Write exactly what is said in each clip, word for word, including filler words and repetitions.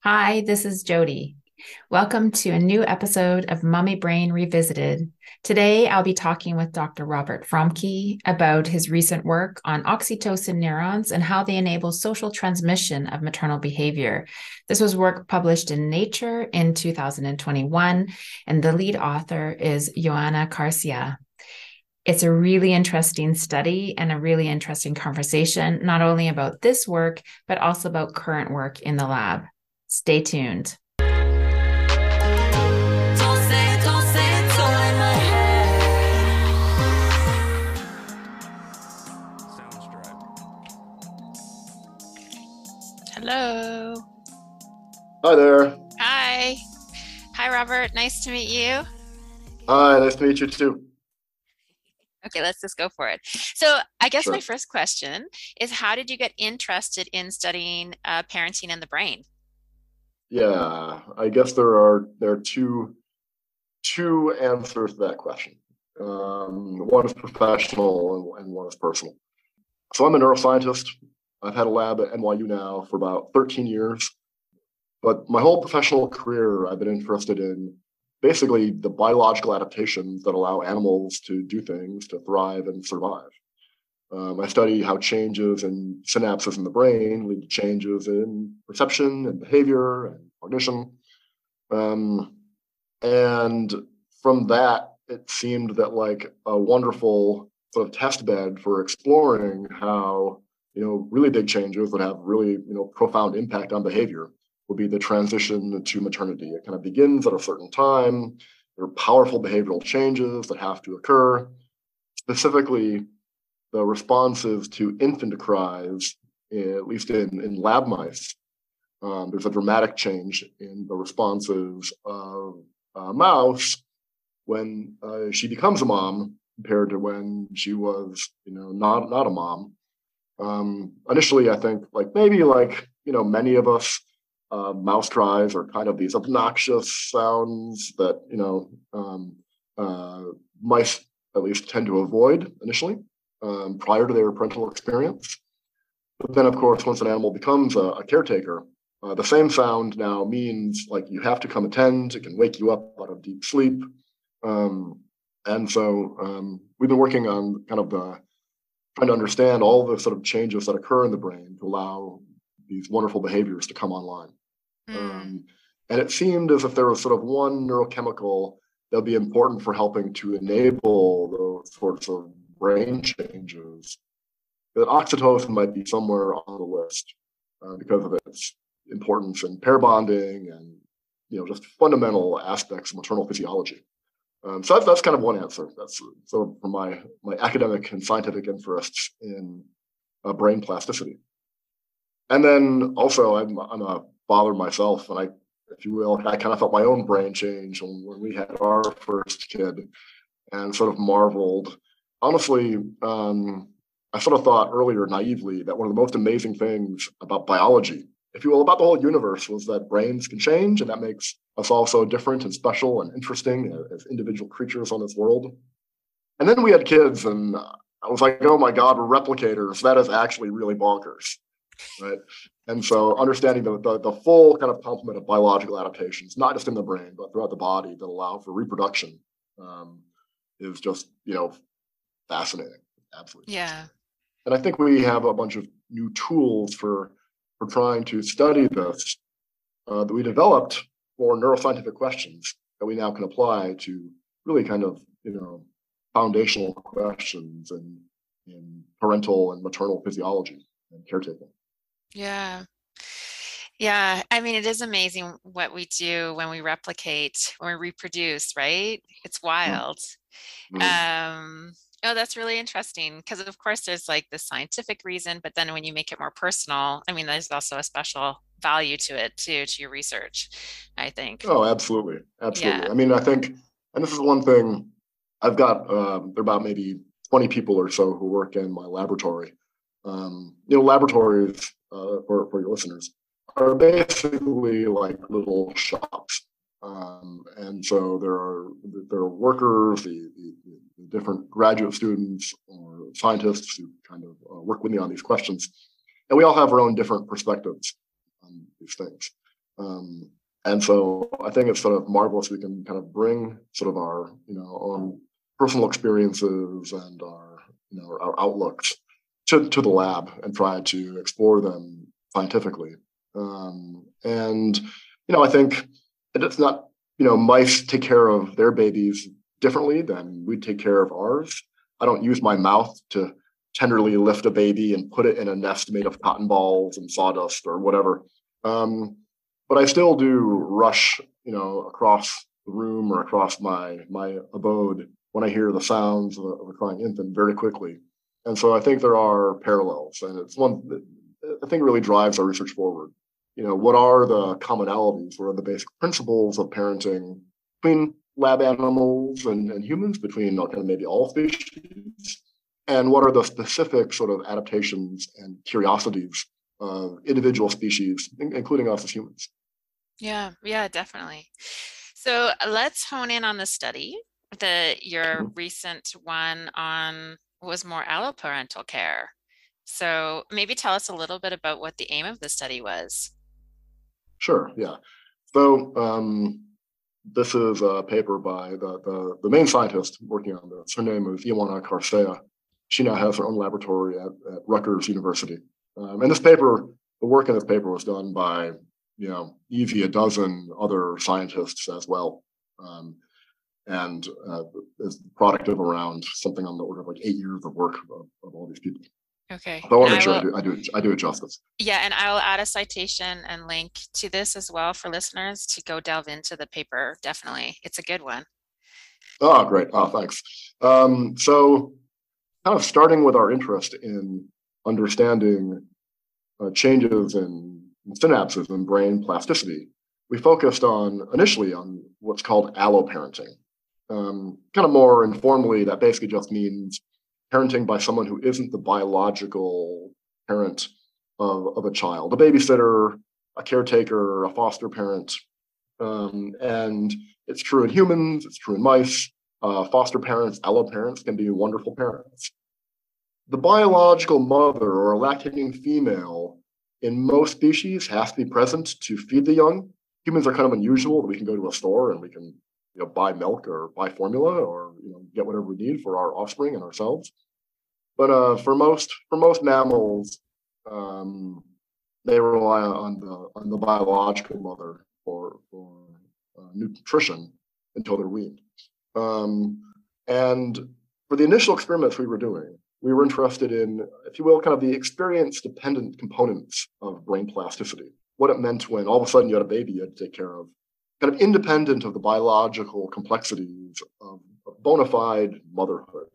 Hi, this is Jody. Welcome to a new episode of Mummy Brain Revisited. Today, I'll be talking with Doctor Robert Fromke about his recent work on oxytocin neurons and how they enable social transmission of maternal behavior. This was work published in Nature in two thousand twenty-one, and the lead author is Ioana Carcia. It's a really interesting study and a really interesting conversation, not only about this work, but also about current work in the lab. Stay tuned. Hello. Hi there. Hi. Hi, Robert. Nice to meet you. Hi, nice to meet you too. Okay, let's just go for it. So I guess Sure. my first question is, how did you get interested in studying uh, parenting and the brain? Yeah, I guess there are there are two two answers to that question. Um, one is professional and, and one is personal. So I'm a neuroscientist. I've had a lab at N Y U now for about thirteen years, but my whole professional career I've been interested in basically the biological adaptations that allow animals to do things, to thrive and survive. Um, I study how changes in synapses in the brain lead to changes in perception and behavior and cognition. Um, and from that, it seemed that like a wonderful sort of test bed for exploring how, you know, really big changes that have really, you know, profound impact on behavior would be the transition to maternity. It kind of begins at a certain time. There are powerful behavioral changes that have to occur. Specifically, the responses to infant cries, at least in, in lab mice, um, there's a dramatic change in the responses of a mouse when uh, she becomes a mom compared to when she was, you know, not not a mom. Um, initially, I think like maybe like you know many of us, uh, mouse cries are kind of these obnoxious sounds that you know um, uh, mice at least tend to avoid initially um, prior to their parental experience. But then, of course, once an animal becomes a, a caretaker, uh, the same sound now means like you have to come attend. It can wake you up out of deep sleep. Um, and so um, we've been working on kind of the trying to understand all the sort of changes that occur in the brain to allow these wonderful behaviors to come online. Mm. Um, and it seemed as if there was sort of one neurochemical that would be important for helping to enable those sorts of brain changes. That oxytocin might be somewhere on the list uh, because of its importance in pair bonding and you know just fundamental aspects of maternal physiology. Um, so that's, that's kind of one answer. That's sort of from my my academic and scientific interests in uh, brain plasticity. And then also I'm I'm a father myself, and I, if you will, I kind of felt my own brain change when, when we had our first kid, and sort of marveled. Honestly, um, I sort of thought earlier naively that one of the most amazing things about biology, if you will, about the whole universe was that brains can change, and that makes us all so different and special and interesting as individual creatures on this world. And then we had kids, and I was like, oh my God, we're replicators. That is actually really bonkers, right? And so understanding the, the, the full kind of complement of biological adaptations, not just in the brain, but throughout the body that allow for reproduction um, is just, you know, fascinating. Absolutely Yeah. fascinating. And I think we have a bunch of new tools for for trying to study this uh, that we developed for neuroscientific questions that we now can apply to really kind of you know foundational questions in in parental and maternal physiology and caretaking. Yeah. Yeah. I mean, it is amazing what we do when we replicate, when we reproduce, right? It's wild. Mm-hmm. Um, oh, that's really interesting because, of course, there's like the scientific reason, but then when you make it more personal, I mean, there's also a special value to it too, to your research, I think. Oh, absolutely, Yeah. absolutely. I mean, I think, and this is one thing I've got. Um, there are about maybe twenty people or so who work in my laboratory. Um, you know, laboratories uh, for for your listeners are basically like little shops, um, and so there are there are workers, the, the, the different graduate students or scientists who kind of uh, work with me on these questions, and we all have our own different perspectives on these things. Um, and so I think it's sort of marvelous we can kind of bring sort of our, you know, own personal experiences and our, you know, our outlooks to, to the lab and try to explore them scientifically. Um, and, you know, I think it's not, you know, mice take care of their babies differently than we take care of ours. I don't use my mouth to tenderly lift a baby and put it in a nest made of cotton balls and sawdust or whatever. Um, but I still do rush, you know, across the room or across my my abode when I hear the sounds of a, of a crying infant very quickly. And so I think there are parallels, and it's one that I think really drives our research forward. You know, what are the commonalities? What are the basic principles of parenting between lab animals and, and humans, between kind of maybe all species? And what are the specific sort of adaptations and curiosities of individual species, including us as humans? Yeah, yeah, definitely. So let's hone in on the study, the your Mhm. recent one on was more alloparental care. So maybe tell us a little bit about what the aim of the study was. Sure, yeah. So um, this is a paper by the, the, the main scientist working on this. Her name is Ioana Carcea. She now has her own laboratory at, at Rutgers University. Um, and this paper, the work in this paper was done by, you know, easy a dozen other scientists as well. Um, and uh, is the product of around something on the order of like eight years of work of, of all these people. Okay. So I And want to make I sure I will, do I do it, I do it justice. yeah, and I will add a citation and link to this as well for listeners to go delve into the paper. Definitely. It's a good one. Oh, great. Oh, thanks. Um, so kind of starting with our interest in understanding uh, changes in synapses and brain plasticity, we focused on initially on what's called alloparenting. Um, kind of more informally, that basically just means parenting by someone who isn't the biological parent of, of a child, a babysitter, a caretaker, a foster parent. Um, and it's true in humans, it's true in mice. Uh, foster parents, alloparents can be wonderful parents. The biological mother or a lactating female in most species has to be present to feed the young. Humans are kind of unusual that we can go to a store and we can, you know, buy milk or buy formula or, you know, get whatever we need for our offspring and ourselves. But uh, for most for most mammals, um, they rely on the on the biological mother for for uh, nutrition until they're weaned. Um, and for the initial experiments we were doing, we were interested in, if you will, kind of the experience dependent components of brain plasticity. What it meant when all of a sudden you had a baby you had to take care of, kind of independent of the biological complexities of, of bona fide motherhood.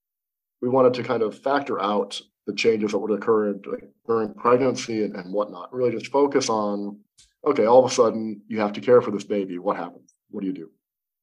We wanted to kind of factor out the changes that would occur during pregnancy and, and whatnot. Really just focus on, okay, all of a sudden you have to care for this baby. What happens? What do you do?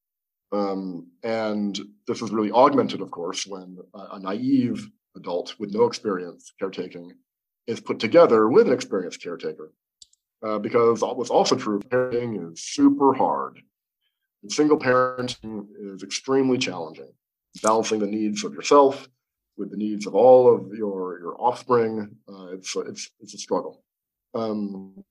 Um, and this is really augmented, of course, when a, a naive adult with no experience caretaking is put together with an experienced caretaker. Uh, because what's also true, parenting is super hard. And single parenting is extremely challenging. Balancing the needs of yourself with the needs of all of your your offspring, uh, it's it's it's a struggle. Um,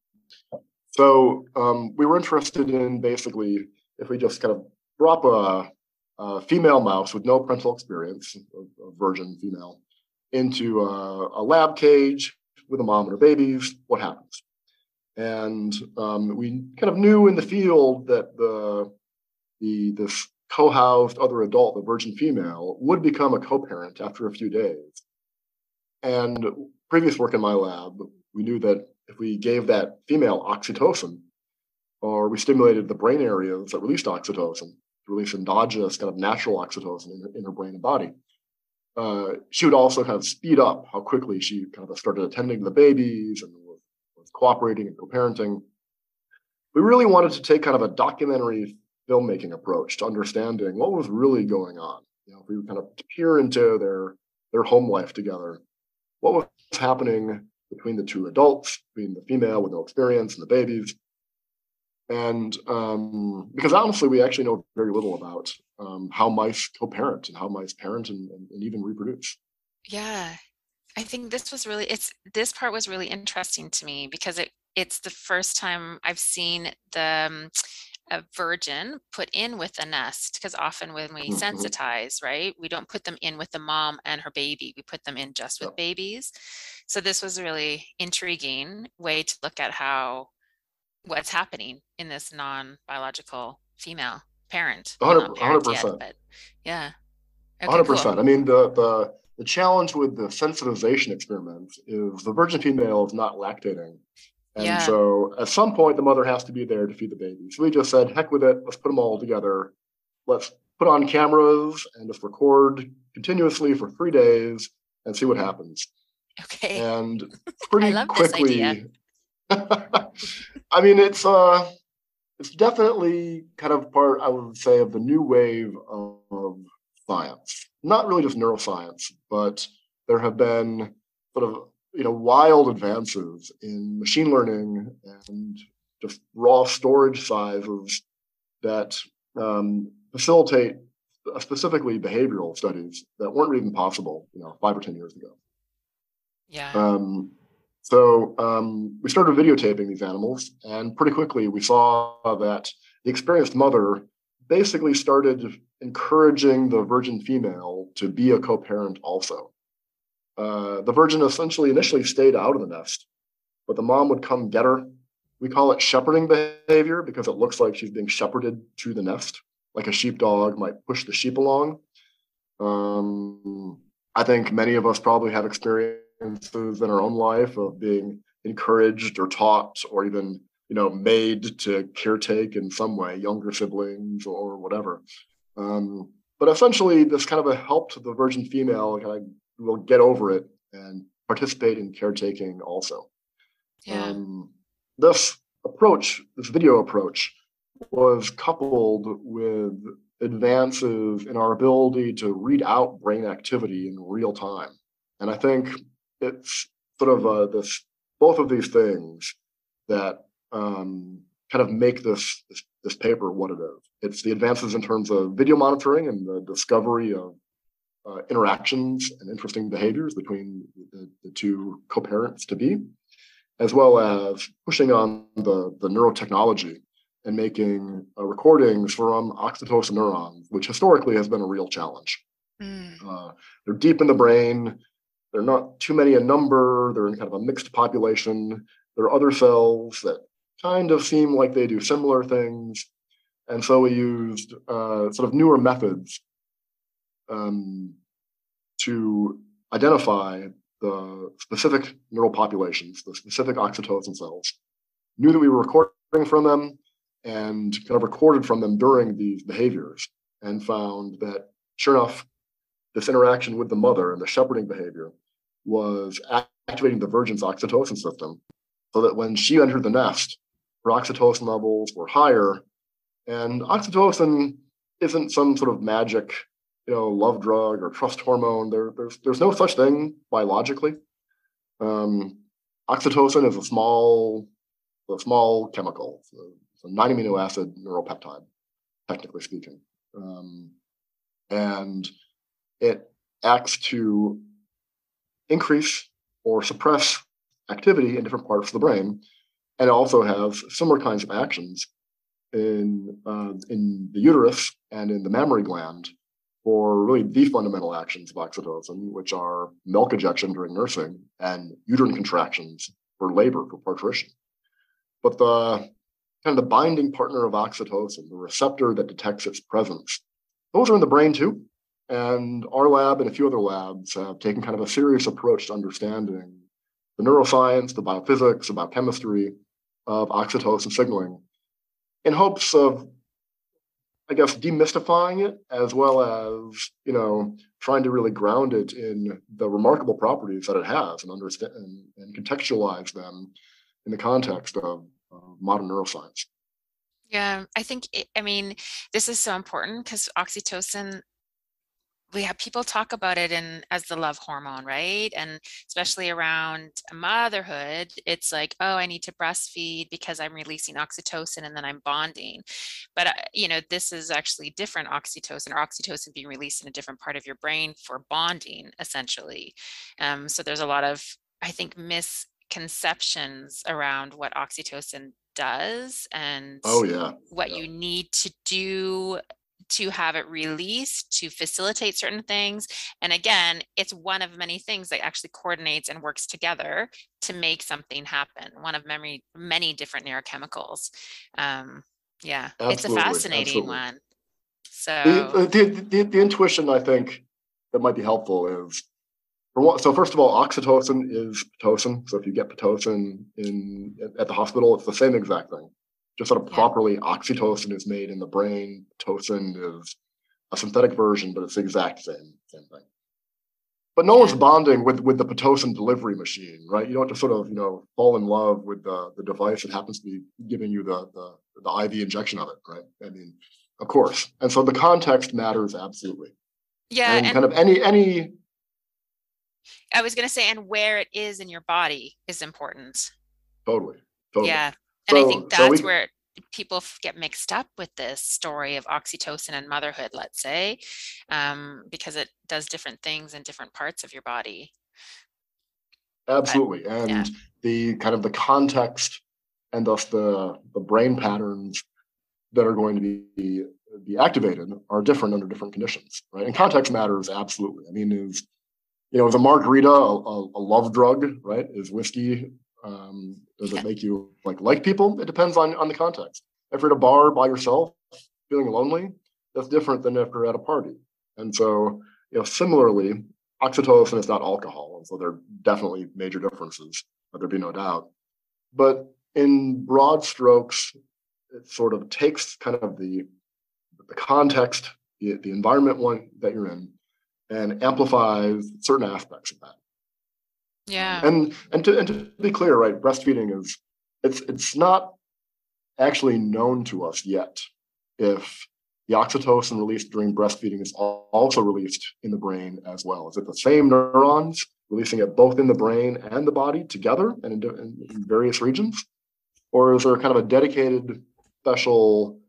so um, we were interested in basically if we just kind of drop a, a female mouse with no parental experience, a, a virgin female, into a, a lab cage with a mom and her babies, what happens? And um, we kind of knew in the field that the the this co-housed other adult, the virgin female, would become a co-parent after a few days. And previous work in my lab, we knew that if we gave that female oxytocin, or we stimulated the brain areas that released oxytocin, to release endogenous kind of natural oxytocin in her, in her brain and body, uh, she would also kind of speed up how quickly she kind of started attending to the babies and was, was cooperating and co-parenting. We really wanted to take kind of a documentary filmmaking approach to understanding what was really going on. You know, if we kind of peer into their their home life together, what was happening between the two adults, between the female with no experience and the babies. And um, because honestly, we actually know very little about um, how mice co-parent and how mice parent and, and, and even reproduce. Yeah. I think this was really it's this part was really interesting to me because it it's the first time I've seen the um, a virgin put in with a nest, because often when we Mhm. sensitize, right, we don't put them in with the mom and her baby. We put them in just with Yep. babies. So this was a really intriguing way to look at how what's happening in this non-biological female parent. Well, not one hundred parent yet, percent. but yeah. Okay, cool. one hundred percent. I mean, the, the, the challenge with the sensitization experiments is the virgin female is not lactating. And Yeah. so at some point, the mother has to be there to feed the baby. So we just said, heck with it. Let's put them all together. Let's put on cameras and just record continuously for three days and see what happens. Okay. And I pretty love this idea. quickly, I mean, it's uh, it's definitely kind of part, I would say, of the new wave of, of science. Not really just neuroscience, but there have been sort of you know wild advances in machine learning and just raw storage sizes that um, facilitate uh, specifically behavioral studies that weren't even possible, you know, five or ten years ago. Yeah. Um, so um, we started videotaping these animals, and pretty quickly we saw that the experienced mother basically started encouraging the virgin female to be a co-parent also. Uh, the virgin essentially initially stayed out of the nest, but the mom would come get her. We call it shepherding behavior because it looks like she's being shepherded to the nest, like a sheepdog might push the sheep along. Um, I think many of us probably have experiences in our own life of being encouraged or taught or even, you know, made to caretake in some way, younger siblings or whatever. Um, but essentially, this kind of a helped the virgin female kind of will get over it and participate in caretaking also. Yeah. Um, this approach, this video approach, was coupled with advances in our ability to read out brain activity in real time. And I think it's sort of uh, this, both of these things that um, kind of make this, this this paper what it is. It's the advances in terms of video monitoring and the discovery of uh, interactions and interesting behaviors between the, the two co-parents to be, as well as pushing on the, the neurotechnology and making uh, recordings from oxytocin neurons, which historically has been a real challenge. Mm. Uh, they're deep in the brain. They're not too many in number. They're in kind of a mixed population. There are other cells that kind of seem like they do similar things. And so we used uh, sort of newer methods um, to identify the specific neural populations, the specific oxytocin cells, knew that we were recording from them and kind of recorded from them during these behaviors and found that, sure enough, this interaction with the mother and the shepherding behavior was activating the virgin's oxytocin system so that when she entered the nest, her oxytocin levels were higher. And oxytocin isn't some sort of magic, you know, love drug or trust hormone. There, there's there's no such thing biologically. Um, oxytocin is a small, a small chemical, it's a, it's a nine amino acid neuropeptide, technically speaking, um, and it acts to increase or suppress activity in different parts of the brain, and it also has similar kinds of actions in uh, in the uterus and in the mammary gland for really the fundamental actions of oxytocin, which are milk ejection during nursing and uterine contractions for labor, for parturition. But the kind of the binding partner of oxytocin, the receptor that detects its presence, those are in the brain too. And our lab and a few other labs have taken kind of a serious approach to understanding the neuroscience, the biophysics, the biochemistry of oxytocin signaling in hopes of, I guess, demystifying it, as well as, you know, trying to really ground it in the remarkable properties that it has and understand and, and contextualize them in the context of uh, modern neuroscience. Yeah, I think, it, I mean, this is so important because oxytocin, we have people talk about it in as the love hormone, right? And especially around motherhood, it's like, oh, I need to breastfeed because I'm releasing oxytocin and then I'm bonding. But, uh, you know, this is actually different oxytocin, or oxytocin being released in a different part of your brain for bonding, essentially. Um, so there's a lot of, I think, mis misconceptions around what oxytocin does and Oh yeah. what Yeah. you need to do to have it released to facilitate certain things. And again, it's one of many things that actually coordinates and works together to make something happen. One of many, many different neurochemicals. Um, yeah, it's a Absolutely. fascinating Absolutely. one. The, So the, the, the intuition I think that might be helpful is, for one, so first of all, oxytocin is Pitocin. So if you get Pitocin in at the hospital, it's the same exact thing. Just sort of yeah, properly, oxytocin is made in the brain. Pitocin is a synthetic version, but it's the exact same same thing. But no yeah, one's bonding with with the Pitocin delivery machine, right? You don't just sort of, you know, fall in love with the the device that happens to be giving you the the the I V injection of it, right? I mean, of course. And so the context matters absolutely. yeah. And kind And of any any I was going to say, and where it is in your body is important. totally, totally. Yeah. And I think So so that's we where people f- get mixed up with this story of oxytocin and motherhood, let's say, um, because it does different things in different parts of your body. But absolutely. yeah, And the kind of the context and thus the the brain patterns that are going to be be activated are different under different conditions, right? And yeah, context matters absolutely. I mean, is you know, is a margarita a, a, a love drug, right? Is whiskey, um, does it yeah, make you like like people? It depends on on the context. If you're at a bar by yourself, feeling lonely, that's different than if you're at a party. And so, you know, similarly, oxytocin is not alcohol, and so there are definitely major differences. Let there be no doubt. But in broad strokes, it sort of takes kind of the the context, the, the environment one that you're in, and amplifies certain aspects of that. Um, yeah, and and to and to be clear, right, breastfeeding is it's it's not actually known to us yet if the oxytocin released during breastfeeding is also released in the brain as well. Is it the same neurons releasing it both in the brain and the body together and in, in various regions, or is there kind of a dedicated special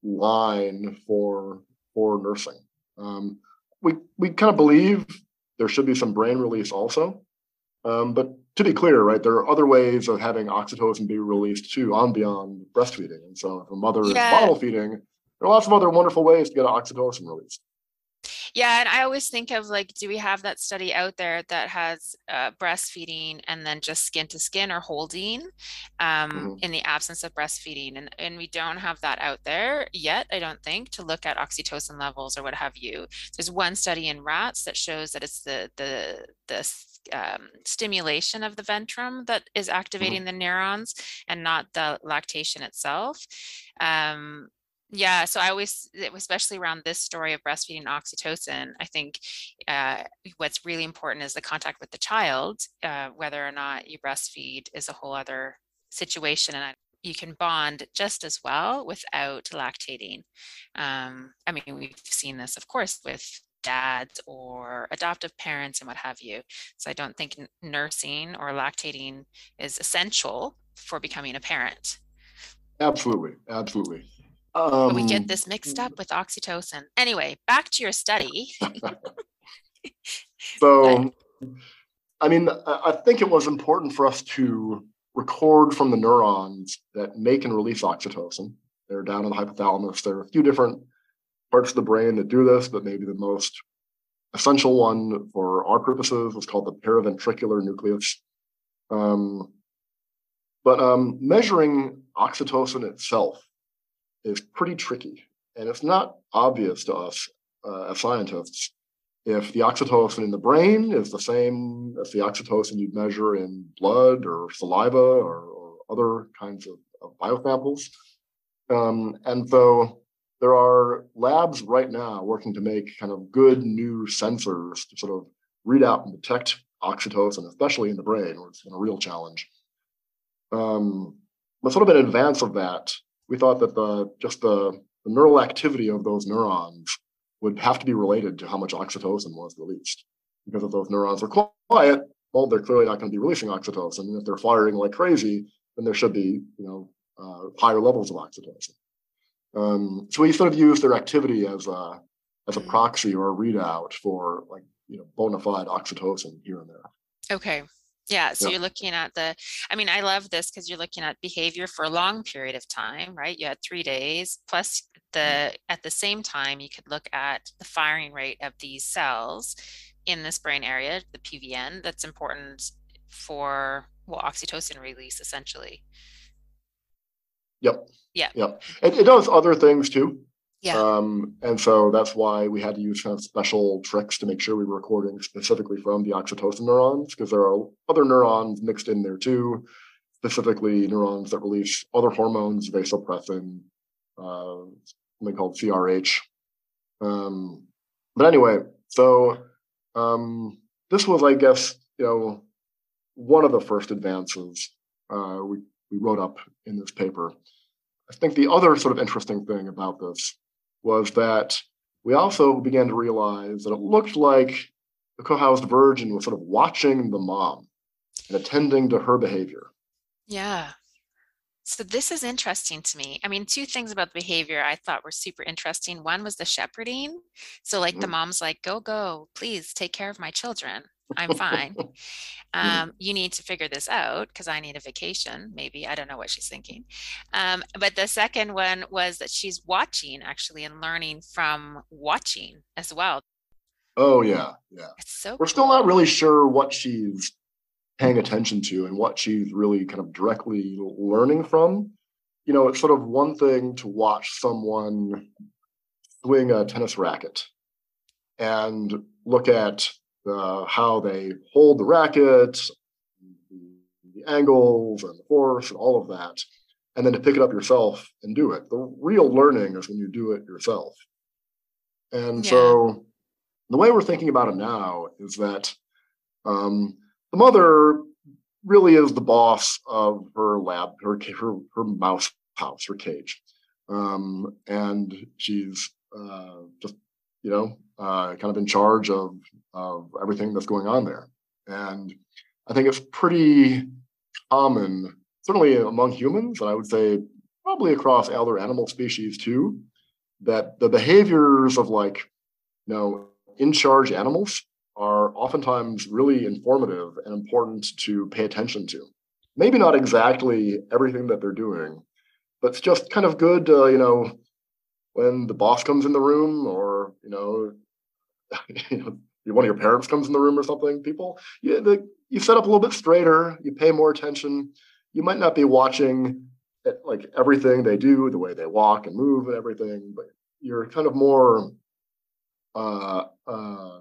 line for for nursing? Um, we we kind of believe there should be some brain release also, um, but to be clear, right, there are other ways of having oxytocin be released too on beyond breastfeeding. And so, if a mother is yeah. bottle feeding, there are lots of other wonderful ways to get oxytocin released. Yeah, and I always think of like, do we have that study out there that has uh, breastfeeding and then just skin to skin or holding um, Mm-hmm. in the absence of breastfeeding? And and we don't have that out there yet, I don't think, to look at oxytocin levels or what have you. There's one study in rats that shows that it's the the the um, stimulation of the ventrum that is activating Mm-hmm. the neurons and not the lactation itself. Um, yeah, so I always, especially around this story of breastfeeding oxytocin, I think uh, what's really important is the contact with the child. Uh, whether or not you breastfeed is a whole other situation, and I, you can bond just as well without lactating. Um, I mean, we've seen this, of course, with dads or adoptive parents and what have you. So I don't think nursing or lactating is essential for becoming a parent. Absolutely, absolutely. But we get Um, this mixed up with oxytocin. Anyway, back to your study. But so, I mean, I think it was important for us to record from the neurons that make and release oxytocin. They're down in the hypothalamus. There are a few different parts of the brain that do this, but maybe the most essential one for our purposes was called the paraventricular nucleus. Um, but um, measuring oxytocin itself is pretty tricky, and it's not obvious to us uh, as scientists if the oxytocin in the brain is the same as the oxytocin you'd measure in blood or saliva or, or other kinds of, of biosamples. Um, and so there are labs right now working to make kind of good new sensors to sort of read out and detect oxytocin, especially in the brain, where it's been a real challenge. Um, but sort of in advance of that, we thought that the just the, the neural activity of those neurons would have to be related to how much oxytocin was released. Because if those neurons are quiet, well, they're clearly not going to be releasing oxytocin. And if they're firing like crazy, then there should be, you know, uh, higher levels of oxytocin. Um, so we sort of use their activity as a as a mm, proxy or a readout for like you know bona fide oxytocin here and there. okay. Yeah, so Yeah. you're looking at the, I mean, I love this because you're looking at behavior for a long period of time, right? You had three days plus the, at the same time, you could look at the firing rate of these cells in this brain area, the P V N, that's important for, well, oxytocin release essentially. Yep. Yeah. Yep. It, it does other things too. Yeah. Um, and so that's why we had to use kind of special tricks to make sure we were recording specifically from the oxytocin neurons, because there are other neurons mixed in there too, specifically neurons that release other hormones, vasopressin, uh, something called C R H. Um, but anyway, so um, this was, I guess, you know, one of the first advances uh, we, we wrote up in this paper. I think the other sort of interesting thing about this was that we also began to realize that it looked like the co-housed virgin was sort of watching the mom and attending to her behavior. Yeah. So this is interesting to me. I mean, two things about the behavior I thought were super interesting. One was the shepherding. So like the Mm. mom's like, go, go, please take care of my children. I'm fine. Mm. Um, you need to figure this out because I need a vacation. Maybe. I don't know what she's thinking. Um, but the second one was that she's watching actually and learning from watching as well. Oh yeah, yeah. It's so We're still not cool. really sure what she's paying attention to and what she's really kind of directly learning from. You know, it's sort of one thing to watch someone swing a tennis racket and look at uh, how they hold the racket, the, the angles and the force and all of that, and then to pick it up yourself and do it. The real learning is when you do it yourself. And Yeah. so the way we're thinking about it now is that um, the mother really is the boss of her lab, her her, her mouse house, her cage, um, and she's uh, just you know uh, kind of in charge of of everything that's going on there. And I think it's pretty common, certainly among humans, and I would say probably across other animal species too, that the behaviors of like you know in charge animals are oftentimes really informative and important to pay attention to. Maybe not exactly everything that they're doing, but it's just kind of good, uh, you know, when the boss comes in the room, or you know, you know, one of your parents comes in the room or something. People, you, the, you set up a little bit straighter. You pay more attention. You might not be watching at, like everything they do, the way they walk and move and everything, but you're kind of more uh, uh,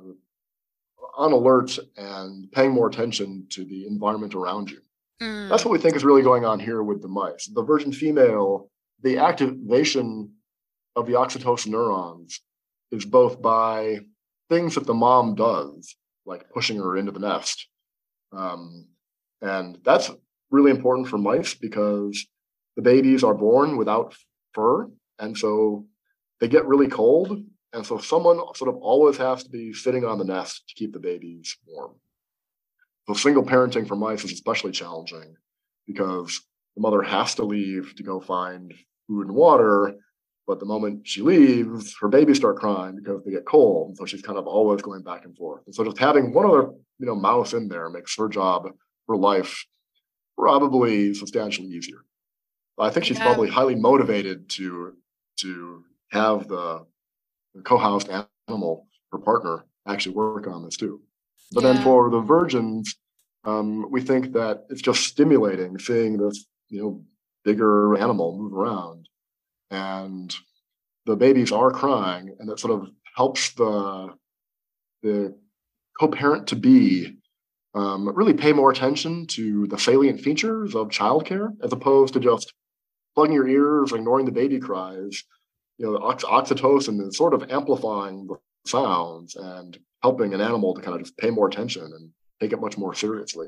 on alert and paying more attention to the environment around you. That's Mm. what we think is really going on here with the mice. The virgin female, the activation of the oxytocin neurons is both by things that the mom does, like pushing her into the nest. Um, and that's really important for mice because the babies are born without fur. And so they get really cold. And so someone sort of always has to be sitting on the nest to keep the babies warm. So single parenting for mice is especially challenging because the mother has to leave to go find food and water. But the moment she leaves, her babies start crying because they get cold. So she's kind of always going back and forth. And so just having one other, you know, mouse in there makes her job, her life, probably substantially easier. I think she's Yeah. probably highly motivated to to have the, the co-housed animal, her partner, actually work on this too. But then Yeah. for the virgins, um, we think that it's just stimulating seeing this, you know, bigger animal move around, and the babies are crying, and that sort of helps the the co-parent to be um, really pay more attention to the salient features of childcare as opposed to just plugging your ears, ignoring the baby cries. You know, ox- oxytocin is sort of amplifying the sounds and helping an animal to kind of just pay more attention and take it much more seriously.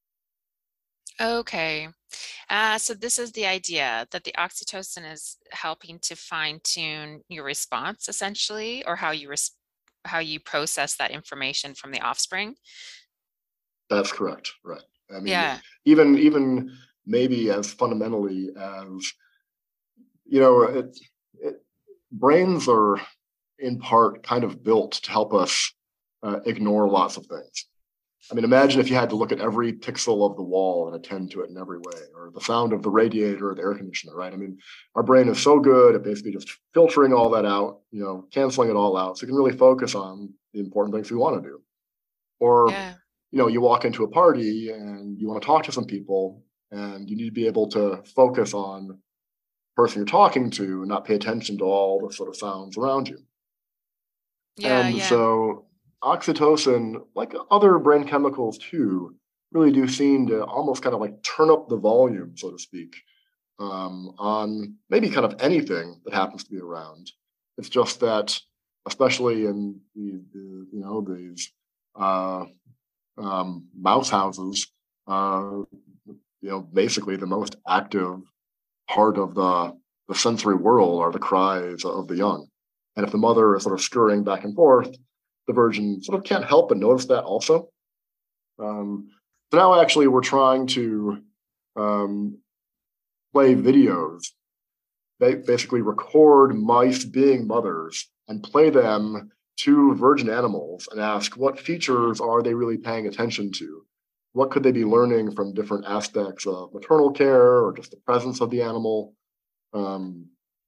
Okay. Uh, so this is the idea that the oxytocin is helping to fine tune your response essentially, or how you res how you process that information from the offspring. That's correct. Right. I mean, Yeah. even even maybe as fundamentally as you know, it, it, brains are in part kind of built to help us uh, ignore lots of things. I mean, imagine if you had to look at every pixel of the wall and attend to it in every way, or the sound of the radiator or the air conditioner, right? I mean, our brain is so good at basically just filtering all that out, you know, canceling it all out, so you can really focus on the important things we want to do. Or, Yeah. you know, you walk into a party and you want to talk to some people, and you need to be able to focus on the person you're talking to and not pay attention to all the sort of sounds around you. Yeah, And yeah. so oxytocin, like other brain chemicals too, really do seem to almost kind of like turn up the volume, so to speak, um, on maybe kind of anything that happens to be around. It's just that, especially in the, the you know these uh, um, mouse houses, uh, you know, basically the most active part of the the sensory world are the cries of the young. And if the mother is sort of scurrying back and forth, the virgin sort of can't help but notice that also. Um, so now actually we're trying to um, play videos, ba- basically record mice being mothers and play them to virgin animals and ask what features are they really paying attention to? What could they be learning from different aspects of maternal care or just the presence of the animal? Um,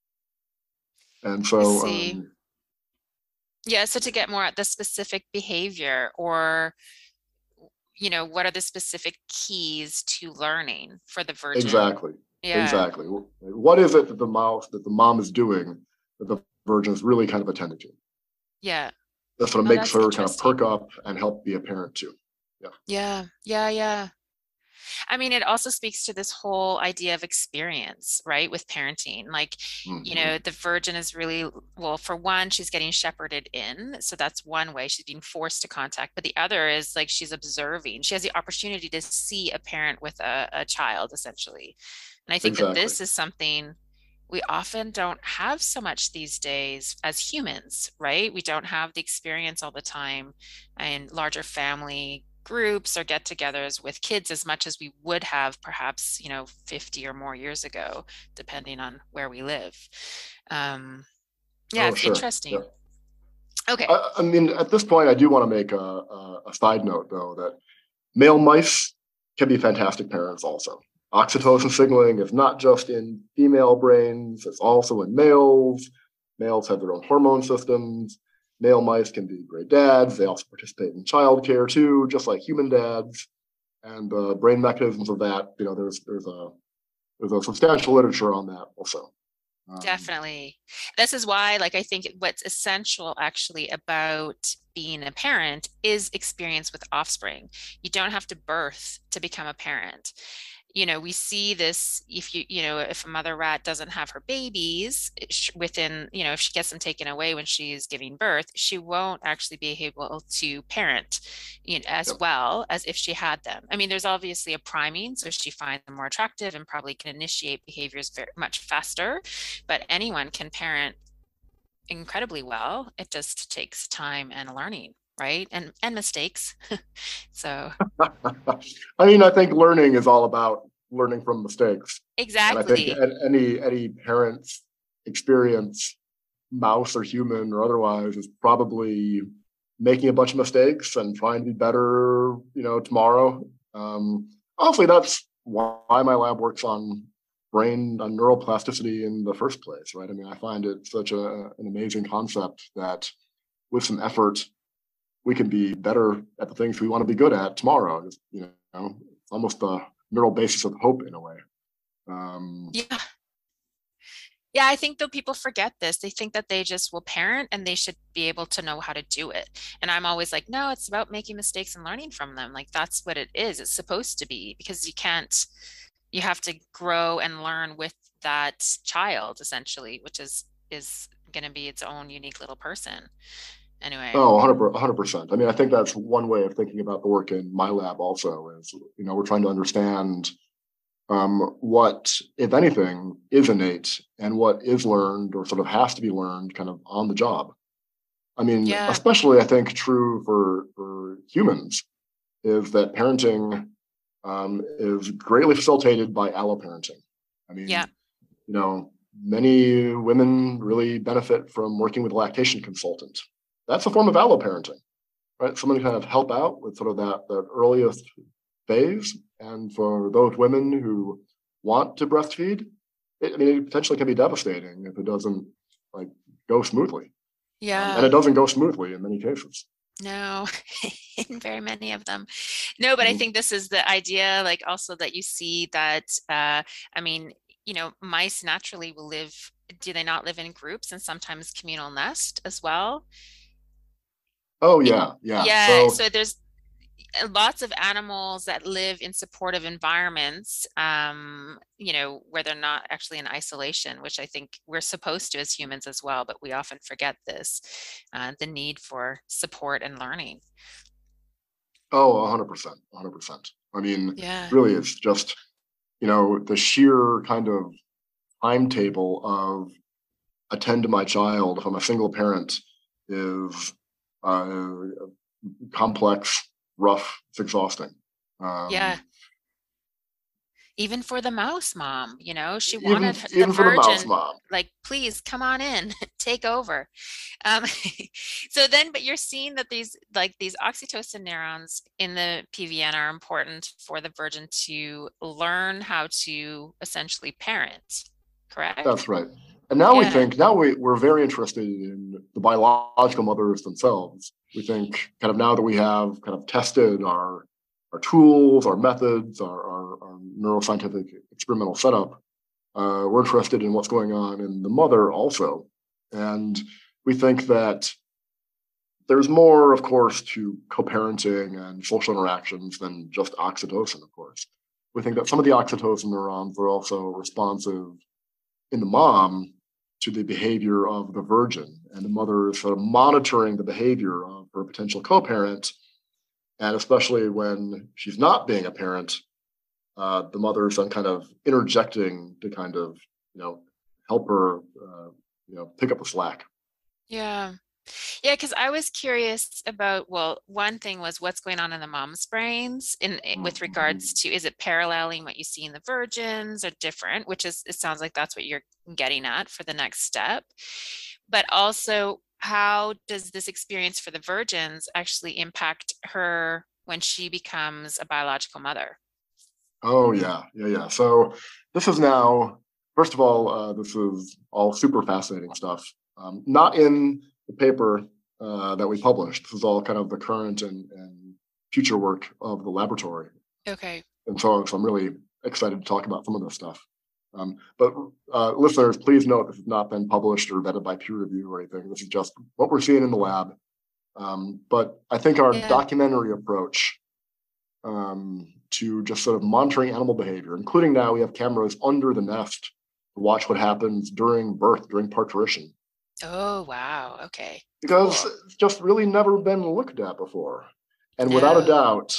and I so, see. um, Yeah, so to get more at the specific behavior, or, you know, what are the specific keys to learning for the virgin? exactly, Yeah. exactly. What is it that the mouse that the mom is doing that the virgin is really kind of attending to? Yeah. That's what Oh, makes that's her kind of perk interesting. up and help be a parent too. Yeah. Yeah. Yeah, yeah. I mean, it also speaks to this whole idea of experience, right? With parenting. Like, you Mm-hmm. know, the virgin is really, well, for one, she's getting shepherded in. So that's one way she's being forced to contact. But the other is like she's observing. She has the opportunity to see a parent with a, a child, essentially. And I think that Exactly. this is something we often don't have so much these days as humans, right? We don't have the experience all the time in larger family groups or get-togethers with kids as much as we would have perhaps, you know, fifty or more years ago, depending on where we live. Um, yeah, Oh, it's sure. Yeah. interesting. Okay. I, I mean, at this point, I do want to make a, a, a side note, though, that male mice can be fantastic parents also. Oxytocin signaling is not just in female brains, it's also in males. Males have their own hormone systems. Male mice can be great dads. They also participate in childcare too, just like human dads. And the brain mechanisms of that, you know, there's there's a there's a substantial literature on that also. Um, Definitely. This is why, like, I think what's essential actually about being a parent is experience with offspring. You don't have to birth to become a parent. You know, we see this if you, you know, if a mother rat doesn't have her babies within, you know, if she gets them taken away when she's giving birth, she won't actually be able to parent, you know, as yep. well as if she had them. I mean, there's obviously a priming, so she finds them more attractive and probably can initiate behaviors very much faster, but anyone can parent incredibly well. It just takes time and learning, right? And and mistakes. So I mean, I think learning is all about learning from mistakes. And I think exactly. any any parent's experience, mouse or human or otherwise, is probably making a bunch of mistakes and trying to be better, you know, tomorrow. Um, Honestly, that's why my lab works on brain on neuroplasticity in the first place, right? I mean, I find it such a, an amazing concept that with some effort, we can be better at the things we want to be good at tomorrow. Just, you know, it's almost the neural basis of hope in a way. Um, Yeah. Yeah, I think though people forget this. They think that they just will parent and they should be able to know how to do it. And I'm always like, no, it's about making mistakes and learning from them. Like that's what it is. It's supposed to be, because you can't, you have to grow and learn with that child essentially, which is is going to be its own unique little person. Anyway. oh, one hundred percent. I mean, I think that's one way of thinking about the work in my lab also is, you know, we're trying to understand um, what, if anything, is innate and what is learned or sort of has to be learned kind of on the job. I mean, Yeah. especially I think true for, for humans is that parenting um, is greatly facilitated by alloparenting. I Yeah. mean, you know, many women really benefit from working with a lactation consultant. That's a form of alloparenting. right? Someone to kind of help out with sort of that, that earliest phase. And for those women who want to breastfeed, it, I mean, it potentially can be devastating if it doesn't like go smoothly. Um, and Yeah. it doesn't go smoothly in many cases. No, in very many of them. No, but I Mhm. think this is the idea, like also that you see that, uh, I mean, you know, mice naturally will live, do they not live in groups and sometimes communal nest as well? Oh It, yeah, yeah. yeah, So so there's uh, lots of animals that live in supportive environments, um, you know, where they're not actually in isolation, which I think we're supposed to as humans as well, but we often forget this, uh, the need for support and learning. oh, a hundred percent, a hundred percent. I mean, Yeah. really, it's just you know the sheer kind of timetable of attend to my child if I'm a single parent is uh, complex, rough, it's exhausting. Yeah. Um, Even for the mouse mom, you know, she even wanted her- the even for the mouse virgin, mom. like, please come on in, take over. Um, so then, but you're seeing that these, like these oxytocin neurons in the P V N are important for the virgin to learn how to essentially parent, correct? That's right. And now we Yeah. think now we, we're very interested in the biological mothers themselves. We think kind of now that we have kind of tested our our tools, our methods, our, our, our neuroscientific experimental setup, uh, we're interested in what's going on in the mother also. And we think that there's more, of course, to co-parenting and social interactions than just oxytocin, of course. We think that some of the oxytocin neurons are also responsive in the mom to the behavior of the virgin, and the mother is sort of monitoring the behavior of her potential co-parent, and especially when she's not being a parent, uh, the mother is then kind of interjecting to kind of you know help her uh, you know pick up the slack. Yeah. Yeah, because I was curious about, well, one thing was what's going on in the mom's brains in i- with regards Mhm. to, is it paralleling what you see in the virgins or different, which is, it sounds like that's what you're getting at for the next step. But also, how does this experience for the virgins actually impact her when she becomes a biological mother? Oh yeah, yeah, yeah. So this is now, first of all, uh, this is all super fascinating stuff. Um, not in the paper uh, that we published. This is all kind of the current and, and future work of the laboratory. Okay. And so, so I'm really excited to talk about some of this stuff. Um, but uh, listeners, please note this has not been published or vetted by peer review or anything. This is just what we're seeing in the lab. Um, but I think our Yeah. documentary approach um, to just sort of monitoring animal behavior, including now we have cameras under the nest to watch what happens during birth, during parturition, Oh, wow. Okay. because Cool. it's just really never been looked at before. And without a No. doubt,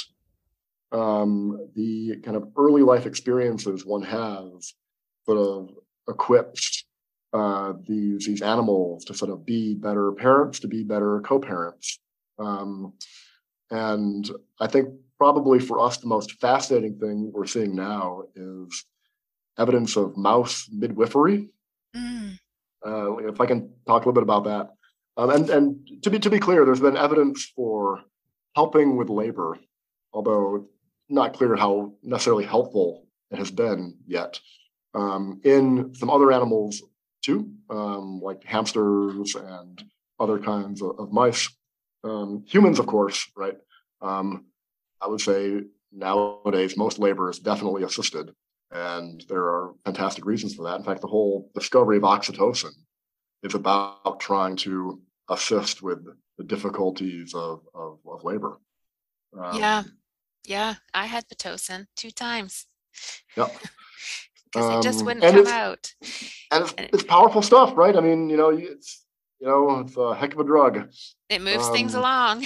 um, the kind of early life experiences one has sort of equips uh, these these animals to sort of be better parents, to be better co-parents. Um, and I think probably for us, the most fascinating thing we're seeing now is evidence of mouse midwifery. Mm. Uh, if I can talk a little bit about that. Um, and and to be to be clear, there's been evidence for helping with labor, although not clear how necessarily helpful it has been yet. Um, in some other animals too, um, like hamsters and other kinds of, of mice. Um, humans, of course, right? Um, I would say nowadays most labor is definitely assisted, and there are fantastic reasons for that. In fact, the whole discovery of oxytocin is about trying to assist with the difficulties of, of, of labor. Yeah. Um, Yeah. I had Pitocin two times yeah. because it just Um, wouldn't and come it's out. and it's, And it's powerful stuff, right? I mean, you know, it's you know, it's a heck of a drug. it moves things Um, along.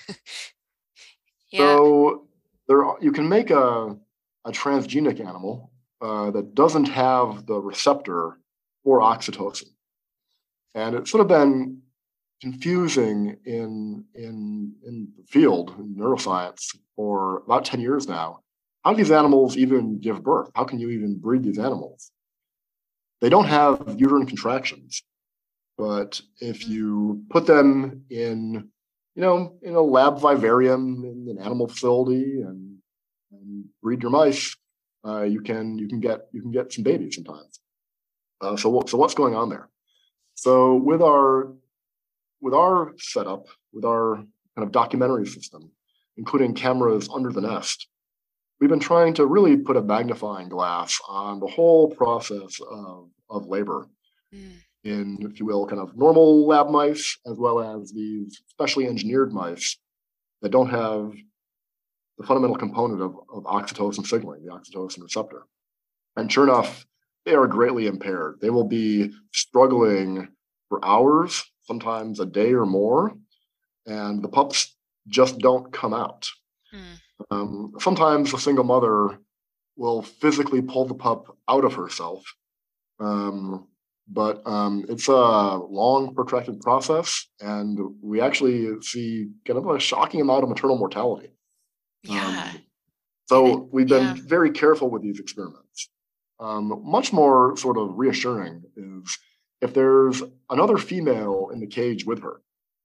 Yeah. so there, are, you can make a a transgenic animal uh, that doesn't have the receptor for oxytocin, and it's sort of been confusing in in in the field in neuroscience for about ten years now. How do these animals even give birth? How can you even breed these animals? They don't have uterine contractions, but if Mm. you put them in you know, in a lab vivarium in an animal facility and, and breed your mice, uh, you can you can get you can get some babies sometimes. Uh, so so what's going on there? So with our with our setup, with our kind of documentary system, including cameras under the nest, we've been trying to really put a magnifying glass on the whole process of, of labor mm. in, if you will, kind of normal lab mice, as well as these specially engineered mice that don't have the fundamental component of, of oxytocin signaling, the oxytocin receptor. And sure enough, they are greatly impaired. They will be struggling for hours, sometimes a day or more, and the pups just don't come out. Mm. Um, sometimes a single mother will physically pull the pup out of herself, um, but um, it's a long, protracted process, and we actually see kind of a shocking amount of maternal mortality. Yeah. Um, so we've been yeah. very careful with these experiments. Um, much more sort of reassuring is if there's another female in the cage with her,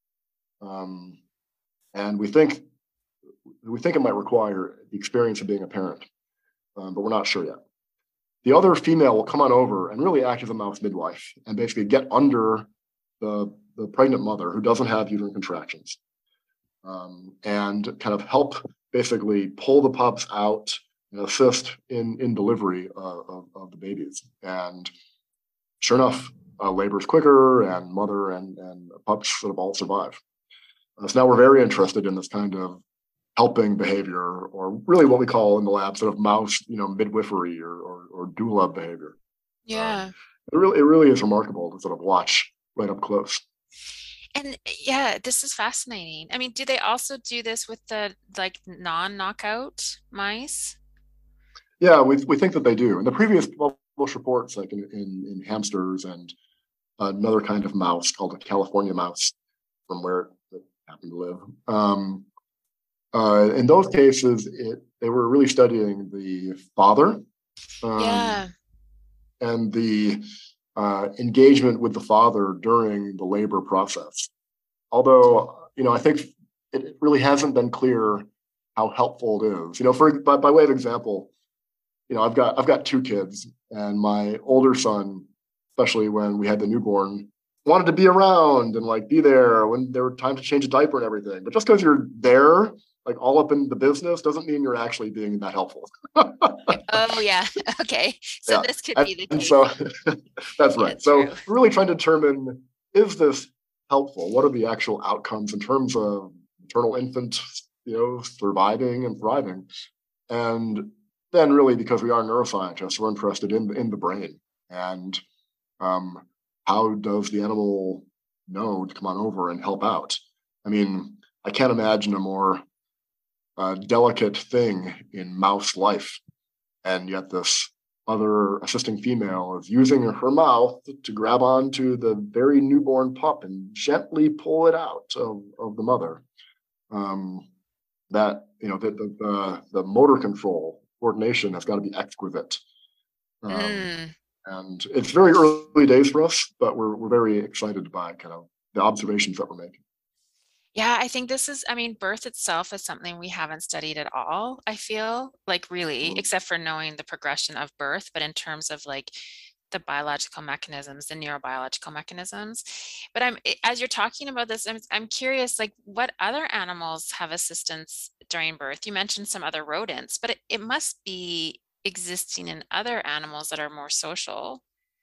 um, and we think we think it might require the experience of being a parent, um, but we're not sure yet. The other female will come on over and really act as a mouse midwife and basically get under the, the pregnant mother who doesn't have uterine contractions, um, and kind of help basically pull the pups out and assist in, in delivery uh, of, of the babies. And sure enough, uh, labor is quicker, and mother and, and pups sort of all survive. Uh, so now we're very interested in this kind of helping behavior, or really what we call in the lab sort of mouse, you know, midwifery or, or, or doula behavior. Yeah. Uh, it really, it really is remarkable to sort of watch right up close. And yeah, this is fascinating. I mean, do they also do this with the like non-knockout mice? Yeah, we we think that they do. In the previous published reports, like in, in, in hamsters and another kind of mouse called a California mouse, from where it happened to live. Um, uh, in those cases, it, they were really studying the father, um, yeah, and the uh, engagement with the father during the labor process. Although, you know, I think it really hasn't been clear how helpful it is. You know, for by, by way of example, you know, I've got I've got two kids, and my older son, especially when we had the newborn, wanted to be around and like be there when there were times to change a diaper and everything. But just because you're there, like all up in the business, doesn't mean you're actually being that helpful. Oh yeah. Okay. So yeah. this could and, be the and case. so that's Yeah, right. So true. we're really trying to determine, is this helpful? What are the actual outcomes in terms of maternal infant, you know, surviving and thriving? And then really, because we are neuroscientists, we're interested in, in the brain. And um, how does the animal know to come on over and help out? I mean, I can't imagine a more uh, delicate thing in mouse life. And yet this other assisting female is using her mouth to grab onto the very newborn pup and gently pull it out of, of the mother. Um, that, you know, the, the, the, the motor control, coordination has got to be exquisite. Um, mm. And it's very early days for us, but we're we're very excited by kind of the observations that we're making. Yeah, I think this is, I mean, birth itself is something we haven't studied at all, I feel like, really, mm. except for knowing the progression of birth, but in terms of like the biological mechanisms, the neurobiological mechanisms. But I'm, as you're talking about this, I'm, I'm curious, like what other animals have assistance during birth? You mentioned some other rodents, but it, it must be existing in other animals that are more social,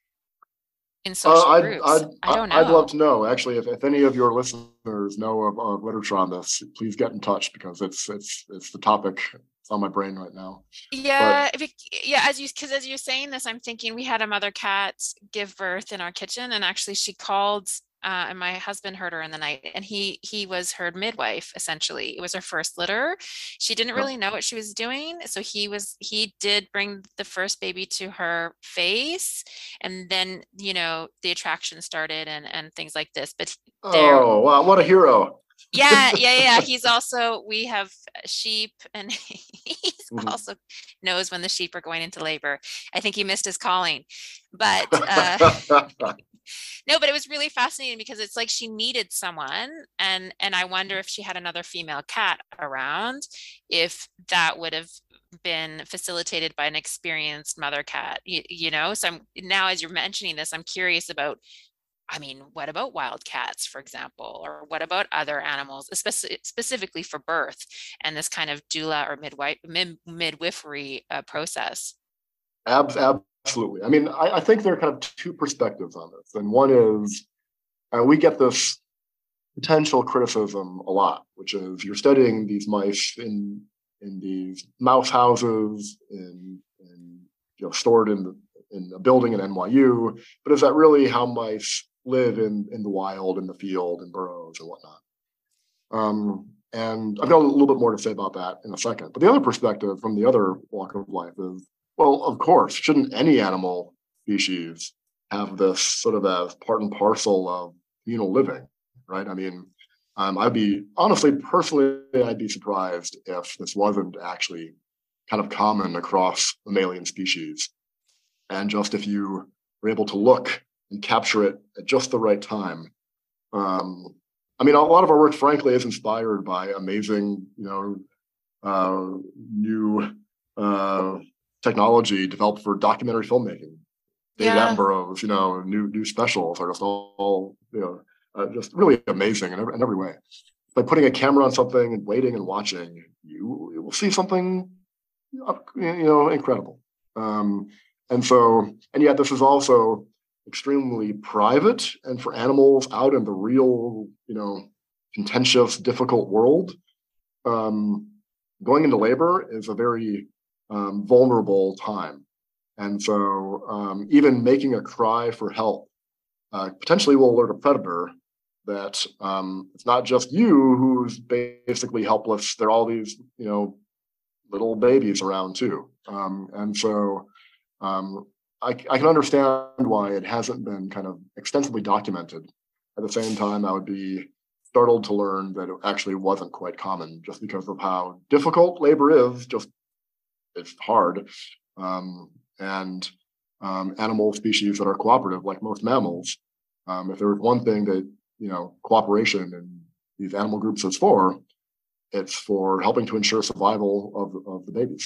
in social uh, I'd, groups. I'd, I don't know. I'd love to know, actually, if, if any of your listeners know of, of literature on this, please get in touch, because it's it's it's the topic. It's on my brain right now. Yeah, but, if it, yeah, as you, because as you're saying this, I'm thinking we had a mother cat give birth in our kitchen, and actually she called, uh, and my husband heard her in the night, and he he was her midwife, essentially. It was her first litter. She didn't really know what she was doing, so he was he did bring the first baby to her face, and then, you know, the attraction started and and things like this. But oh wow, what a hero! Yeah, yeah, yeah. He's also, we have sheep, and he mm-hmm. also knows when the sheep are going into labor. I think he missed his calling, but uh, no, but it was really really fascinating because it's like she needed someone, and and I wonder if she had another female cat around, if that would have been facilitated by an experienced mother cat, you, you know. So I'm now, as you're mentioning this, I'm curious about, I mean, what about wild cats, for example, or what about other animals, especially specifically for birth and this kind of doula or midwife mid, midwifery uh, process? Abs- absolutely. I mean, I, I think there are kind of two perspectives on this. And one is uh, we get this potential criticism a lot, which is you're studying these mice in in these mouse houses, in, in you know, stored in the, in a building at N Y U. But is that really how mice live in in the wild, in the field, in burrows and whatnot? Um, and I've got a little bit more to say about that in a second. But the other perspective from the other walk of life is, well, of course, shouldn't any animal species have this sort of as part and parcel of communal living, right? I mean, um, I'd be, honestly, personally, I'd be surprised if this wasn't actually kind of common across mammalian species. And just if you were able to look and capture it at just the right time. Um, I mean, a lot of our work, frankly, is inspired by amazing, you know, uh, new uh, technology developed for documentary filmmaking. David Yeah. Attenborough's, you know, new new specials are just all, you know, uh, just really amazing in every, in every way. By putting a camera on something and waiting and watching, you, you will see something, you know, incredible. Um, and so, and yet this is also extremely private, and for animals out in the real, you know, contentious, difficult world, um, going into labor is a very um, vulnerable time. And so um, even making a cry for help uh, potentially will alert a predator that um, it's not just you who's basically helpless. There are all these, you know, little babies around too. Um, and so um, I, I can understand why it hasn't been kind of extensively documented. At the same time, I would be startled to learn that it actually wasn't quite common, just because of how difficult labor is. Just it's hard. Um, and um, animal species that are cooperative, like most mammals, um, if there's one thing that, you know, cooperation in these animal groups is for, it's for helping to ensure survival of, of the babies.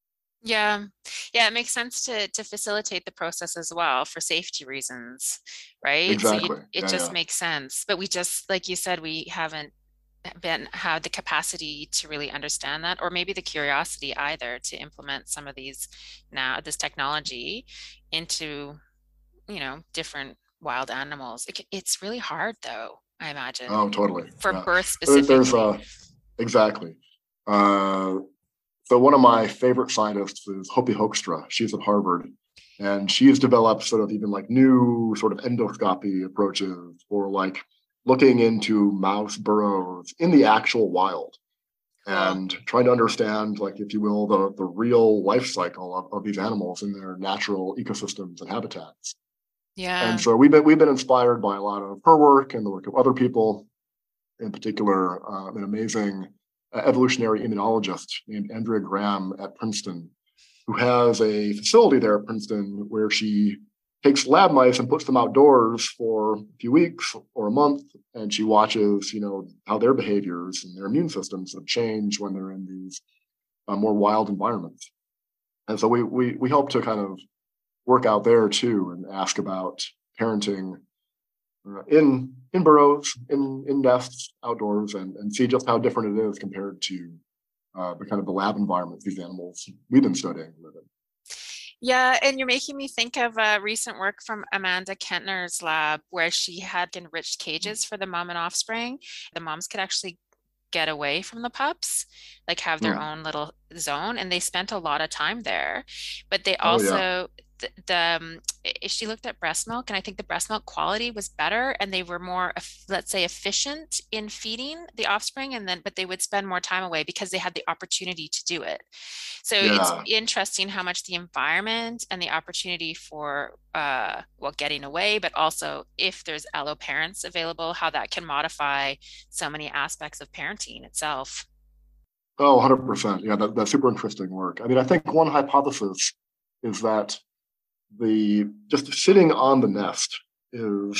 Yeah. Yeah, it makes sense to to facilitate the process as well for safety reasons, right? So you, Exactly. it Yeah, just yeah. makes sense. But we just, like you said, we haven't been had the capacity to really understand that, or maybe the curiosity either, to implement some of these now this technology into, you know, different wild animals. It, it's really hard though, I imagine, Oh, totally. for Yeah. birth There, there's specifically. uh, exactly. Uh, so one of my favorite scientists is Hopi Hoekstra. She's at Harvard, and she's developed sort of even like new sort of endoscopy approaches for like looking into mouse burrows in the actual wild Cool. and trying to understand, like, if you will, the, the real life cycle of, of these animals in their natural ecosystems and habitats. And Yeah. so we've been we've been inspired by a lot of her work and the work of other people, in particular, uh, an amazing uh, evolutionary immunologist named Andrea Graham at Princeton, who has a facility there at Princeton where she takes lab mice and puts them outdoors for a few weeks or a month, and she watches, you know, how their behaviors and their immune systems have changed when they're in these uh, more wild environments. And so we we we hope to kind of work out there too and ask about parenting uh, in in burrows, in in nests, outdoors, and and see just how different it is compared to uh, the kind of the lab environments these animals we've been studying live in. Yeah, and you're making me think of uh, recent work from Amanda Kentner's lab, where she had enriched cages for the mom and offspring. The moms could actually get away from the pups, like have their Hmm. own little zone, and they spent a lot of time there. But they Oh yeah. also the, the um, i- she looked at breast milk, and I think the breast milk quality was better, and they were more, eff- let's say, efficient in feeding the offspring, and then but they would spend more time away because they had the opportunity to do it. So it's Yeah. interesting how much the environment and the opportunity for uh, well, getting away, but also if there's allo parents available, how that can modify so many aspects of parenting itself. Oh, one hundred percent. Yeah, that, that's super interesting work. I mean, I think one hypothesis is that the just sitting on the nest is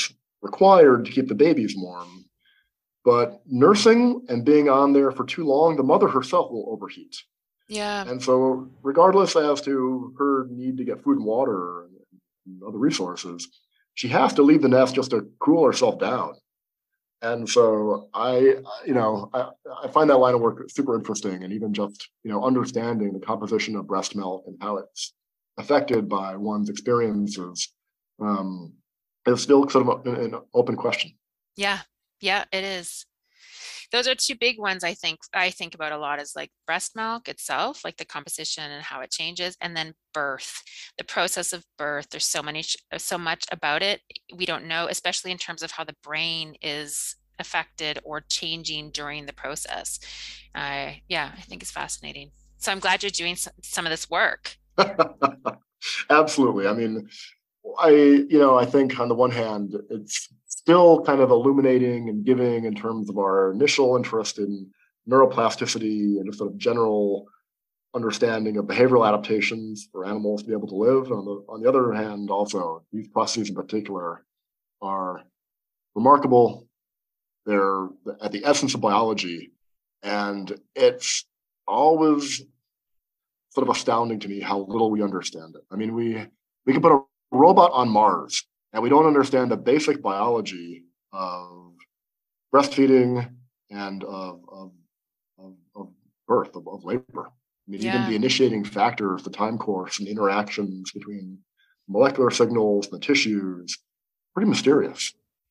required to keep the babies warm. But nursing and being on there for too long, the mother herself will overheat. Yeah. And so regardless as to her need to get food and water and other resources, she has to leave the nest just to cool herself down. And so I, you know, I, I find that line of work super interesting, and even just, you know, understanding the composition of breast milk and how it's affected by one's experiences um, is still sort of an, an open question. Yeah. Yeah, it is. Those are two big ones I think I think about a lot, is like breast milk itself, like the composition and how it changes, and then birth, the process of birth. There's so many, so much about it we don't know, especially in terms of how the brain is affected or changing during the process. Uh, yeah, I think it's fascinating. So I'm glad you're doing some, some of this work. Absolutely. I mean, I, you know, I think on the one hand, it's still kind of illuminating and giving in terms of our initial interest in neuroplasticity and just sort of general understanding of behavioral adaptations for animals to be able to live. On the on the other hand, also, these processes in particular are remarkable. They're at the essence of biology, and it's always sort of astounding to me how little we understand it. I mean, we we can put a robot on Mars, and we don't understand the basic biology of breastfeeding and of of, of, of birth, of, of labor. I mean, even Yeah. the initiating factors, the time course, and the interactions between molecular signals and the tissues, pretty mysterious.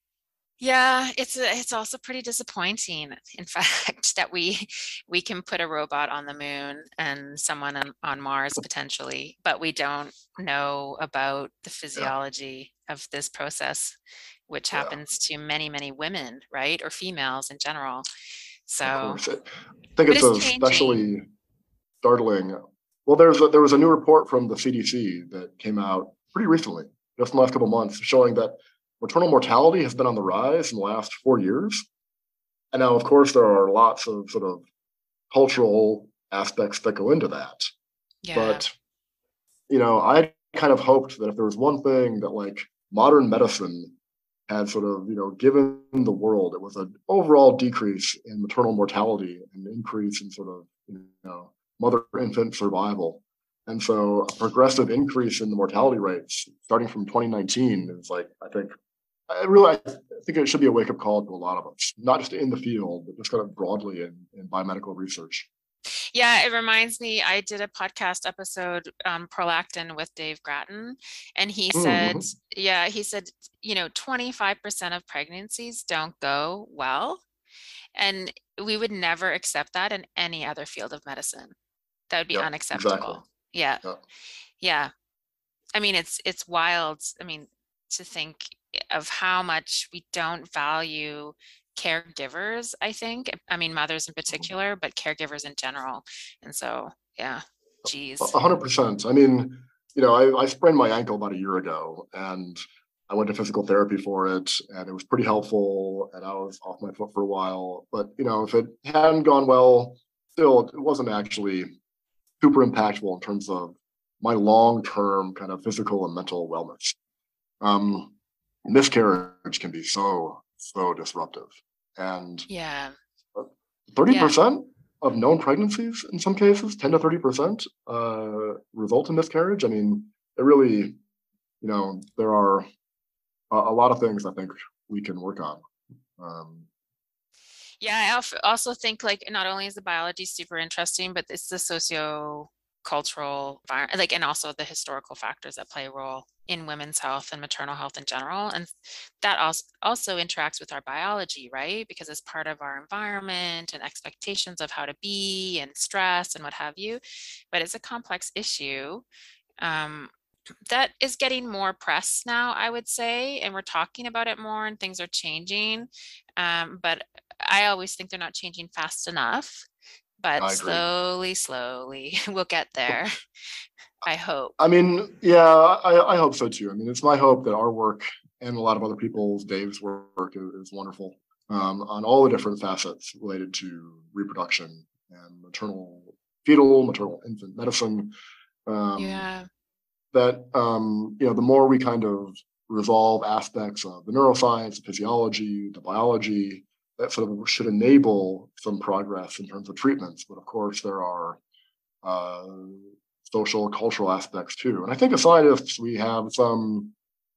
Yeah, it's a, it's also pretty disappointing, in fact, that we we can put a robot on the moon and someone on, on Mars potentially, but we don't know about the Yeah, physiology of this process, which yeah, happens to many, many women, right? Or females in general. of So, course. I think but it's it's changing. especially startling. Well, there's a, there was a new report from the C D C that came out pretty recently, just in the last couple of months, showing that maternal mortality has been on the rise in the last four years. And now, of course, there are lots of sort of cultural aspects that go into that. Yeah. But, you know, I kind of hoped that if there was one thing that like modern medicine had sort of, you know, given the world, it was an overall decrease in maternal mortality and increase in sort of, you know, mother-infant survival. And so a progressive increase in the mortality rates starting from twenty nineteen is like, I think, I really I think it should be a wake-up call to a lot of us, not just in the field, but just kind of broadly in, in biomedical research. Yeah, it reminds me, I did a podcast episode, um, Prolactin with Dave Grattan, and he said, Mm-hmm. yeah, he said, you know, twenty-five percent of pregnancies don't go well. And we would never accept that in any other field of medicine. That would be Yep, exactly. unacceptable. Yeah. Yep. Yeah. I mean, it's it's wild. I mean, to think of how much we don't value caregivers, I think. I mean, mothers in particular, but caregivers in general. And so, yeah, geez. A hundred percent. I mean, you know, I, I sprained my ankle about a year ago, and I went to physical therapy for it, and it was pretty helpful. And I was off my foot for a while. But you know, if it hadn't gone well, still, it wasn't actually super impactful in terms of my long-term kind of physical and mental wellness. Um, miscarriage can be so so disruptive, and Yeah. thirty Yeah. percent of known pregnancies in some cases, ten to thirty percent, uh, result in miscarriage. I mean, it really, you know, there are a, a lot of things I think we can work on. Um, Yeah, I alf- also think like not only is the biology super interesting, but it's the socio cultural environment, like, and also the historical factors that play a role in women's health and maternal health in general. And that also also interacts with our biology, right? Because it's part of our environment and expectations of how to be and stress and what have you. But it's a complex issue. Um, that is getting more press now, I would say, and we're talking about it more and things are changing. Um, but I always think they're not changing fast enough, but I agree. slowly, slowly we'll get there. I hope. I mean, yeah, I, I hope so too. I mean, it's my hope that our work and a lot of other people's, Dave's work is, is wonderful um, on all the different facets related to reproduction and maternal, fetal, maternal infant medicine. Um, Yeah. that um, you know, the more we kind of resolve aspects of the neuroscience, the physiology, the biology that sort of should enable some progress in terms of treatments. But of course, there are uh, social, cultural aspects too. And I think as scientists, we have some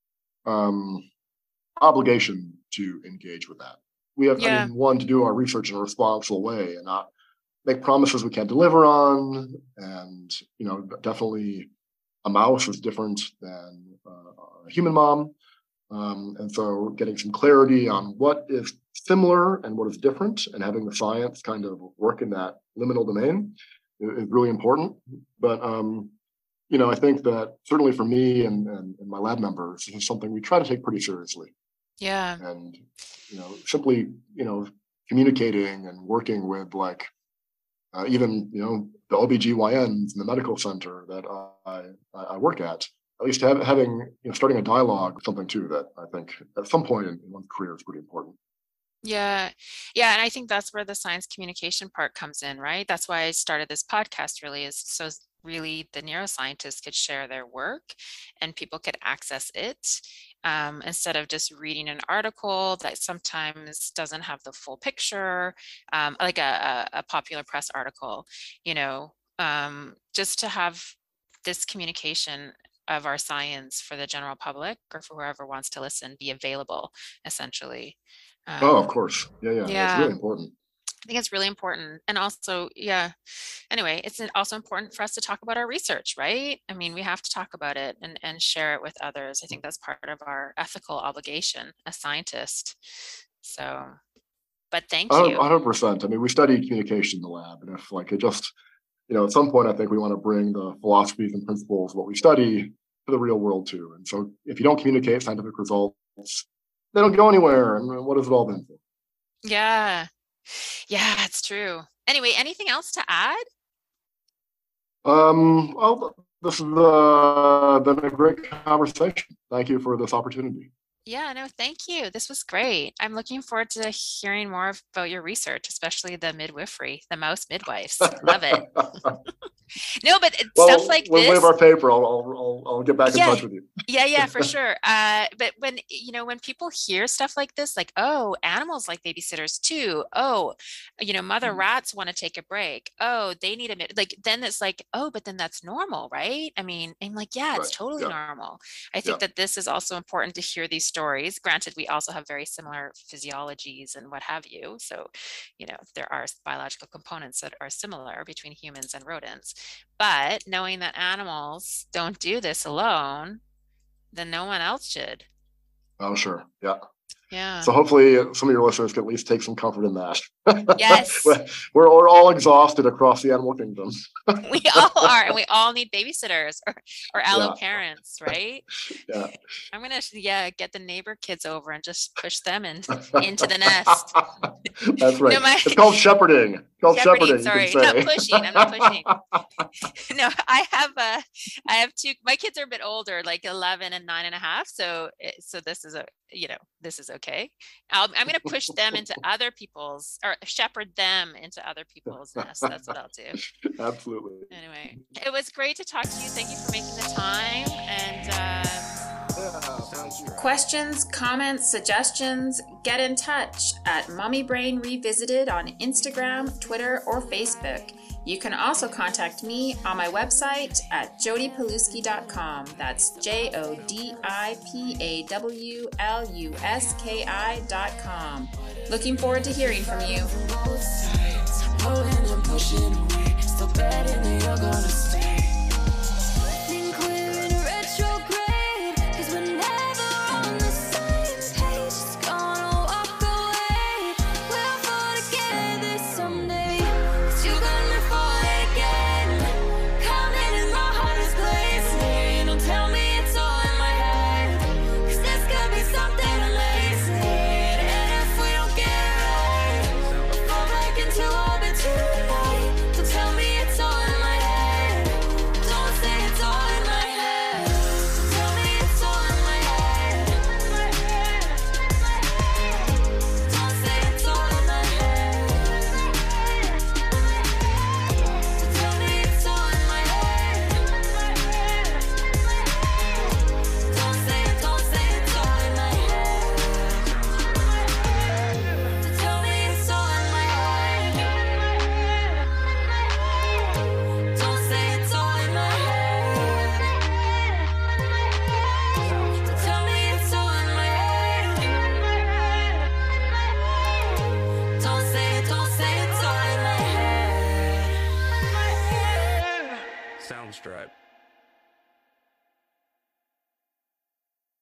um, obligation to engage with that. We have, Yeah. I mean, one, to do our research in a responsible way and not make promises we can't deliver on. And, you know, definitely a mouse is different than uh, a human mom. Um, and so getting some clarity on what is similar and what is different and having the science kind of work in that liminal domain is, is really important. But, um, you know, I think that certainly for me and, and, and my lab members, this is something we try to take pretty seriously. Yeah. And, you know, simply, you know, communicating and working with like, uh, even, you know, the O B G Y Ns in the medical center that I, I work at, at least have, having, you know, starting a dialogue, something too that I think at some point in, in one's career is pretty important. Yeah. Yeah. And I think that's where the science communication part comes in, right? That's why I started this podcast really, is so really the neuroscientists could share their work and people could access it, um, instead of just reading an article that sometimes doesn't have the full picture, um, like a, a, a popular press article, you know, um, just to have this communication of our science for the general public or for whoever wants to listen be available, essentially. Um, Oh, of course. Yeah, yeah. yeah. That's really important. I think it's really important. And also, yeah, anyway, it's also important for us to talk about our research, right? I mean, we have to talk about it and, and share it with others. I think that's part of our ethical obligation as scientists. So, but thank you. one hundred percent. I mean, we study communication in the lab, and if like it just, you know, at some point, I think we want to bring the philosophies and principles, what we study, to the real world too. And so if you don't communicate scientific results, they don't go anywhere. And what has it all been for? Yeah. Yeah, it's true. Anyway, anything else to add? Um, well, this has uh, been a great conversation. Thank you for this opportunity. Yeah, no, thank you. This was great. I'm looking forward to hearing more about your research, especially the midwifery, the mouse midwives. Love it. No, but well, stuff like when this. we have our paper, I'll, I'll, I'll get back in yeah, touch with you. yeah, yeah, for sure. Uh, but when, you know, when people hear stuff like this, like, oh, animals like babysitters too. Oh, you know, mother Mhm. rats want to take a break. Oh, they need a mid, like, then it's like, oh, but then that's normal, right? I mean, I'm like, yeah, it's Right. totally Yeah. normal. I think Yeah. that this is also important to hear these stories. Granted, we also have very similar physiologies and what have you. So, you know, there are biological components that are similar between humans and rodents. But knowing that animals don't do this alone, then no one else should. Oh, sure. Yeah. Yeah. So hopefully some of your listeners can at least take some comfort in that. Yes. we're, we're all exhausted across the animal kingdom. We all are, and we all need babysitters or, or allo Yeah. parents, right? Yeah. I'm gonna, yeah, get the neighbor kids over and just push them in into the nest. That's right. No, my- It's called shepherding. It's called shepherding. Sorry, you can not say. pushing. I'm not pushing. No, I have uh I have two. My kids are a bit older, like eleven and nine and a half. So, it, so this is a, you know, this is okay. I'll, I'm going to push them into other people's, or shepherd them into other people's nests. That's what I'll do. Absolutely. Anyway, it was great to talk to you. Thank you for making the time. And um, Yeah, thank you. Questions, comments, suggestions, get in touch at Mommy Brain Revisited on Instagram, Twitter, or Facebook. You can also contact me on my website at jody paluski dot com. That's J O D I P A W L U S K I dot com. Looking forward to hearing from you. Pulling and pushing away, so bad and they are gonna stay. Too stripe.